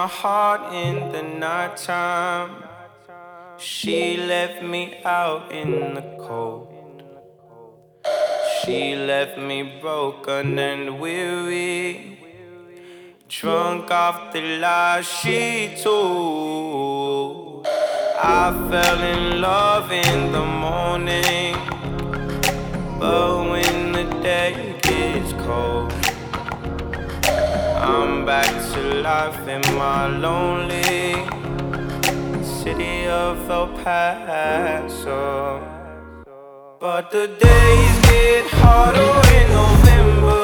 my heart in the nighttime. She left me out in the cold. She left me broken and weary, drunk off the lies she told. I fell in love in the morning, but when the day gets cold, I'm back to life in my lonely city of El Paso. But the days get harder in November.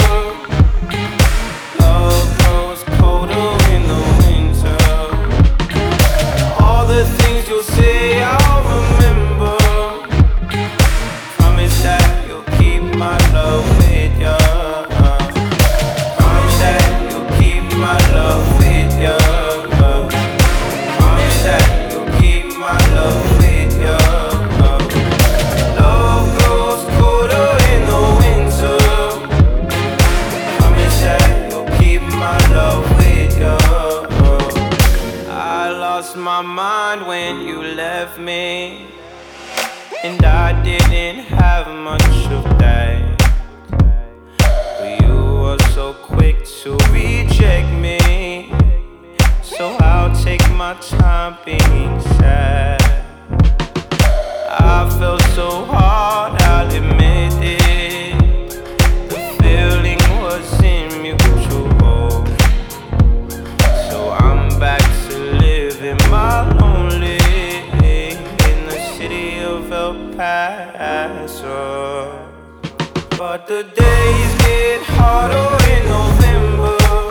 Love grows colder in the winter. All the things you'll say I'll remember. Promise that you'll keep my love with ya. Promise that you'll keep my love with ya. Promise that you'll keep my love with ya. Love grows colder in the winter. Promise that you'll keep my love with ya. I lost my mind when you left me, and I didn't have much of that. But you were so quick to reject me, so I'll take my time being sad. I felt so hard, I'll admit it. The feeling wasn't mutual, so I'm back to living my lonely in the city of El Paso. But the days get harder in November.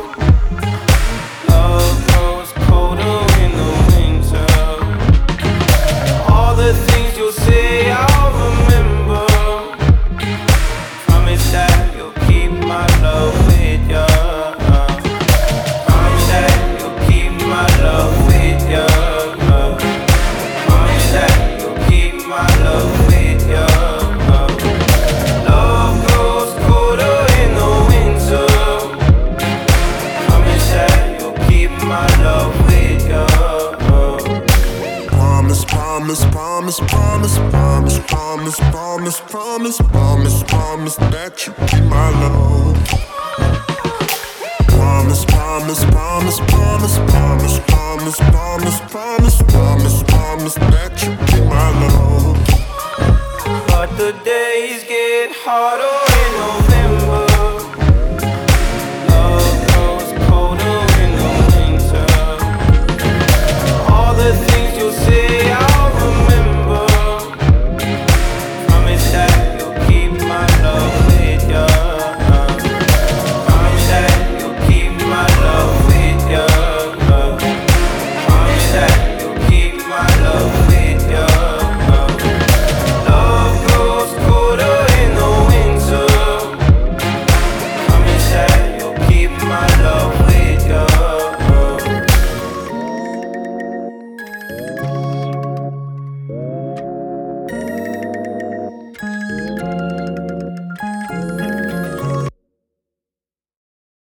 Love grows colder in the winter. All the things you'll say I'll remember. Promise that you'll keep my love with ya. Promise that you'll keep my love with ya. Promise that you'll keep my love with ya. Love grows colder in the winter. Promise that you'll keep my love with ya. Promise, promise, promise, promise, promise, promise, promise, promise, promise, promise that you keep my love. Promise, promise, promise, promise, promise, promise, promise, promise, promise, promise that you keep my love. But the days get harder in